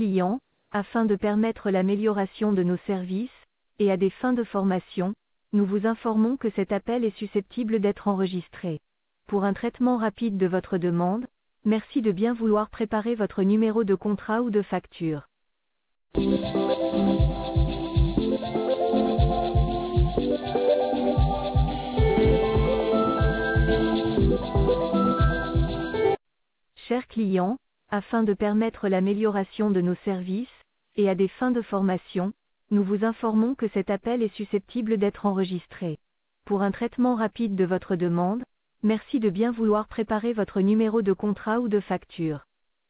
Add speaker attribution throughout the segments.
Speaker 1: client, afin de permettre l'amélioration de nos services, et à des fins de formation, nous vous informons que cet appel est susceptible d'être enregistré. Pour un traitement rapide de votre demande, merci de bien vouloir préparer votre numéro de contrat ou de facture. Chers clients, afin de permettre l'amélioration de nos services, et à des fins de formation, nous vous informons que cet appel est susceptible d'être enregistré. Pour un traitement rapide de votre demande, merci de bien vouloir préparer votre numéro de contrat ou de facture.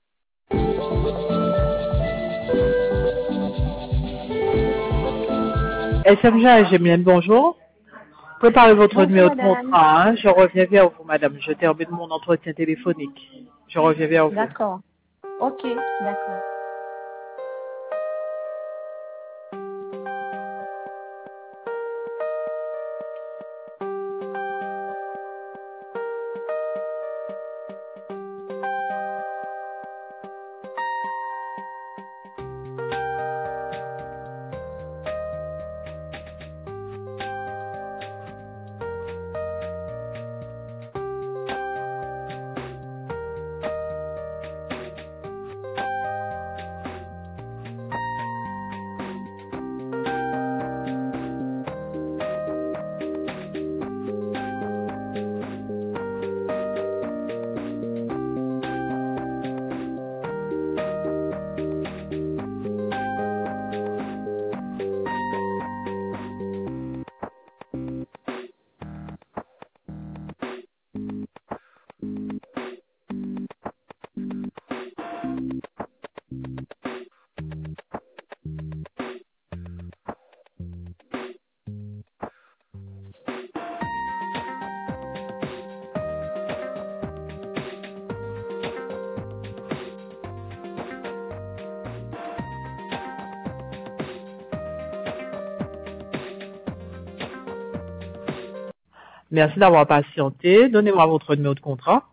Speaker 2: SMG AGMN, bonjour. Préparez votre
Speaker 3: Bonjour
Speaker 2: numéro de
Speaker 3: madame.
Speaker 2: contrat, hein. Je reviens vers vous, madame. Je termine mon entretien téléphonique. Je reviens vers vous.
Speaker 3: D'accord. Ok, d'accord.
Speaker 2: Merci d'avoir patienté. Donnez-moi votre numéro de contrat.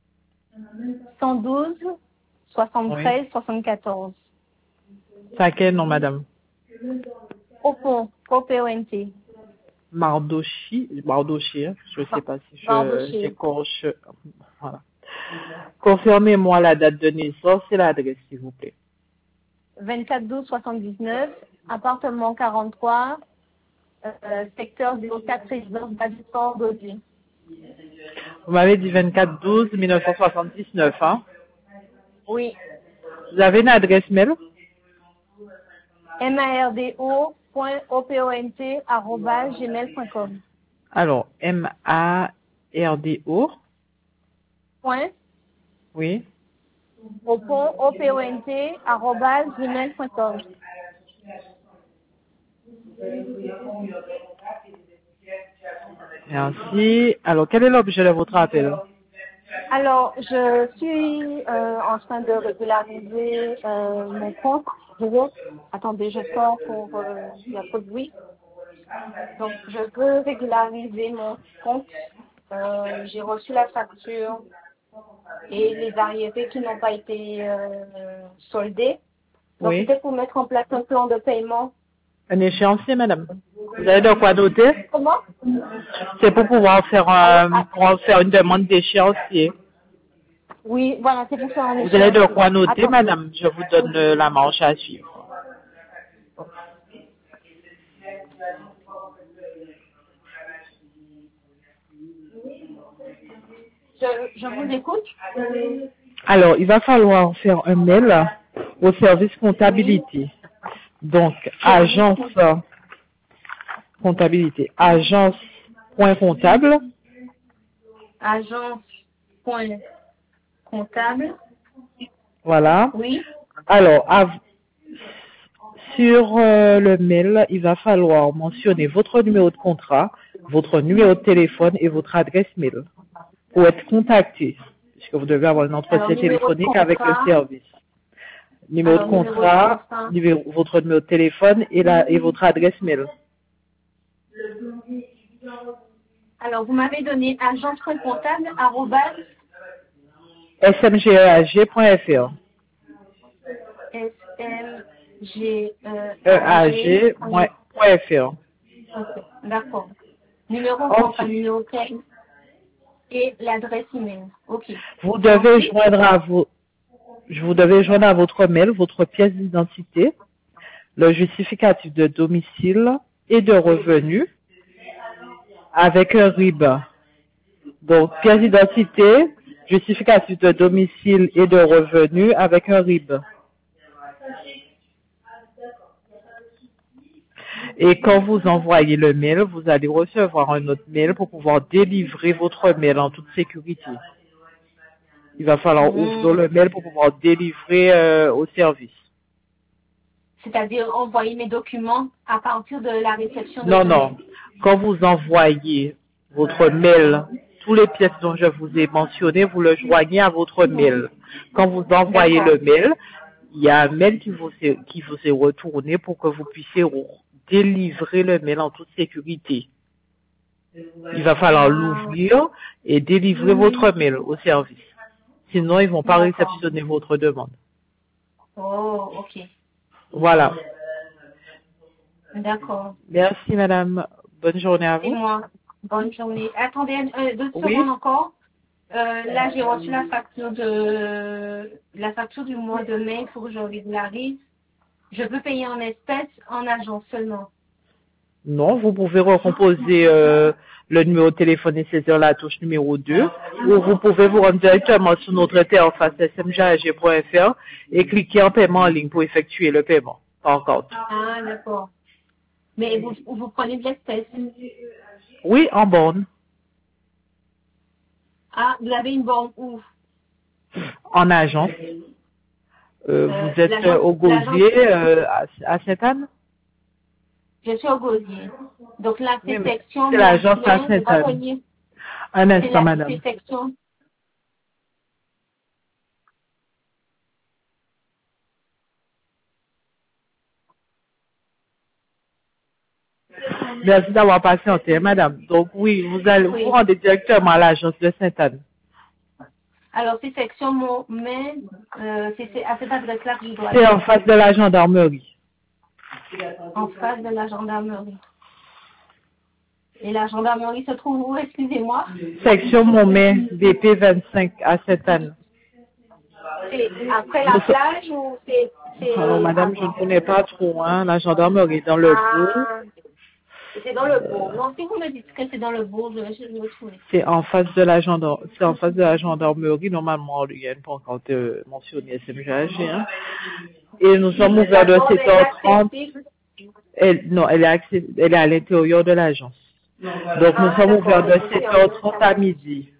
Speaker 3: 112, 73, 74.
Speaker 2: C'est à quel nom, madame?
Speaker 3: Au pont, OPONT.
Speaker 2: Mardochi, hein. Je ne sais pas si
Speaker 3: Mardoché.
Speaker 2: j'écorche. Voilà. Confirmez-moi la date de naissance et l'adresse, s'il vous plaît.
Speaker 3: 24 12 79, appartement 43, secteur 04, résidence d'habitant Gaudier.
Speaker 2: Vous m'avez dit 24/12/1979, hein?
Speaker 3: Oui.
Speaker 2: Vous avez une adresse mail?
Speaker 3: mardo.opont@gmail.com.
Speaker 2: Alors, MARDO.
Speaker 3: Point,
Speaker 2: Oui.
Speaker 3: opont@gmail.com.
Speaker 2: Merci. Alors, quel est l'objet de votre appel?
Speaker 3: Alors, je suis en train de régulariser mon compte. Attendez, je sors pour il y a peu de bruit. Donc, je veux régulariser mon compte. J'ai reçu la facture et les arriérés qui n'ont pas été soldés. Donc,
Speaker 2: Oui.
Speaker 3: c'était pour mettre en place un plan de paiement.
Speaker 2: Un échéancier, madame. Vous avez de quoi noter?
Speaker 3: Comment?
Speaker 2: C'est pour pouvoir faire, une demande d'échéancier.
Speaker 3: Oui, voilà, c'est pour faire un
Speaker 2: Vous avez de
Speaker 3: échéancier.
Speaker 2: quoi noter,
Speaker 3: Attends.
Speaker 2: madame? Je vous donne la marche à suivre.
Speaker 3: Je vous écoute.
Speaker 2: Alors, il va falloir faire un mail au service comptabilité. Donc, agence comptabilité, agence.comptable.
Speaker 3: Agence.comptable.
Speaker 2: Voilà.
Speaker 3: Oui.
Speaker 2: Alors, sur le mail, il va falloir mentionner votre numéro de contrat, votre numéro de téléphone et votre adresse mail pour être contacté, puisque vous devez avoir un entretien téléphonique avec le service. Numéro de contrat, votre numéro de téléphone et votre adresse mail.
Speaker 3: Alors, vous m'avez donné agence.comptable
Speaker 2: smgeag.fr. EAG.fr.
Speaker 3: D'accord. Numéro de
Speaker 2: Ensuite,
Speaker 3: contrat, numéro de et l'adresse email. OK.
Speaker 2: vous devez
Speaker 3: Ensuite,
Speaker 2: vous devez joindre à votre mail votre pièce d'identité, le justificatif de domicile et de revenu avec un RIB. Donc, pièce d'identité, justificatif de domicile et de revenu avec un RIB. Et quand vous envoyez le mail, vous allez recevoir un autre mail pour pouvoir délivrer votre mail en toute sécurité. Il va falloir ouvrir le mail pour pouvoir délivrer au service.
Speaker 3: c'est-à-dire envoyer mes documents à partir de la réception de
Speaker 2: Non,
Speaker 3: ce
Speaker 2: non.
Speaker 3: mail.
Speaker 2: Quand vous envoyez votre mail, tous les pièces dont je vous ai mentionnées, vous le joignez à votre mail. Quand vous envoyez
Speaker 3: D'accord.
Speaker 2: le mail, il y a un mail qui vous est retourné pour que vous puissiez délivrer le mail en toute sécurité. Il va falloir l'ouvrir et délivrer votre mail au service. Sinon, ils vont pas
Speaker 3: D'accord.
Speaker 2: réceptionner votre demande.
Speaker 3: Oh, OK.
Speaker 2: Voilà.
Speaker 3: D'accord.
Speaker 2: Merci, madame. Bonne journée à
Speaker 3: C'est
Speaker 2: vous.
Speaker 3: moi. Bonne journée. Attendez 2
Speaker 2: Oui.
Speaker 3: secondes encore. Là, j'ai reçu la facture du mois de mai. Il faut que je régularise. Je peux payer en espèces, en argent seulement.
Speaker 2: Non, vous pouvez recomposer le numéro de téléphone et saisir la touche numéro 2, ou vous pouvez vous rendre directement sur notre interface smjag.fr et cliquer en paiement en ligne pour effectuer le paiement par compte.
Speaker 3: Ah, d'accord. Mais vous prenez de l'espèce.
Speaker 2: Oui, en borne,
Speaker 3: Ah, vous avez une borne où?
Speaker 2: en agence. Vous êtes au
Speaker 3: L'agence,
Speaker 2: Gosier à Sainte-Anne?
Speaker 3: je suis au Gosier. Donc là,
Speaker 2: Oui,
Speaker 3: c'est
Speaker 2: mais
Speaker 3: section
Speaker 2: c'est l'agence à
Speaker 3: Miraculin,
Speaker 2: Sainte-Anne.
Speaker 3: atelier.
Speaker 2: Un
Speaker 3: C'est
Speaker 2: instant, madame.
Speaker 3: section.
Speaker 2: Merci d'avoir patienté, madame. Donc oui, vous allez vous
Speaker 3: Oui.
Speaker 2: rendre directement à l'agence de Sainte-Anne.
Speaker 3: Alors, c'est section mais c'est à cette adresse-là que je dois
Speaker 2: C'est
Speaker 3: aller.
Speaker 2: en face de la gendarmerie.
Speaker 3: En face de la gendarmerie. Et la gendarmerie se trouve où, excusez-moi?
Speaker 2: Section Montmet, BP 25 à Sainte-Anne.
Speaker 3: C'est après la plage ou
Speaker 2: Alors,
Speaker 3: c'est
Speaker 2: madame, je ne
Speaker 3: avant?
Speaker 2: connais pas trop, hein. La gendarmerie est dans le bourg.
Speaker 3: Ah, c'est dans le bourg. Non, si vous me dites que c'est dans le bourg, je vais le trouver.
Speaker 2: C'est en face de la c'est en face de la gendarmerie. Normalement, il y a une pancarte mentionnée SMGAG, hein. Et nous sommes ouverts de
Speaker 3: D'accord, mais
Speaker 2: 7h30.
Speaker 3: accessible.
Speaker 2: Non, elle est à l'intérieur de l'agence. Donc, nous
Speaker 3: Ah,
Speaker 2: sommes ouverts
Speaker 3: d'accord,
Speaker 2: de
Speaker 3: aujourd'hui,
Speaker 2: 7h30 à midi.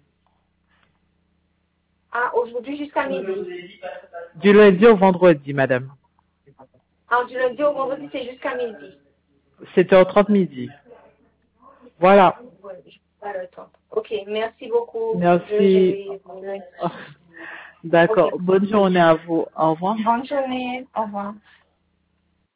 Speaker 3: Ah, aujourd'hui jusqu'à midi.
Speaker 2: Du lundi au vendredi, madame.
Speaker 3: Ah, du lundi au vendredi, c'est jusqu'à midi.
Speaker 2: 7h30 midi. Voilà.
Speaker 3: Ouais, je pas le temps. Ok, merci beaucoup.
Speaker 2: Merci. D'accord.
Speaker 3: Ok.
Speaker 2: Bonne journée à vous. Au revoir.
Speaker 3: Bonne journée. Au revoir.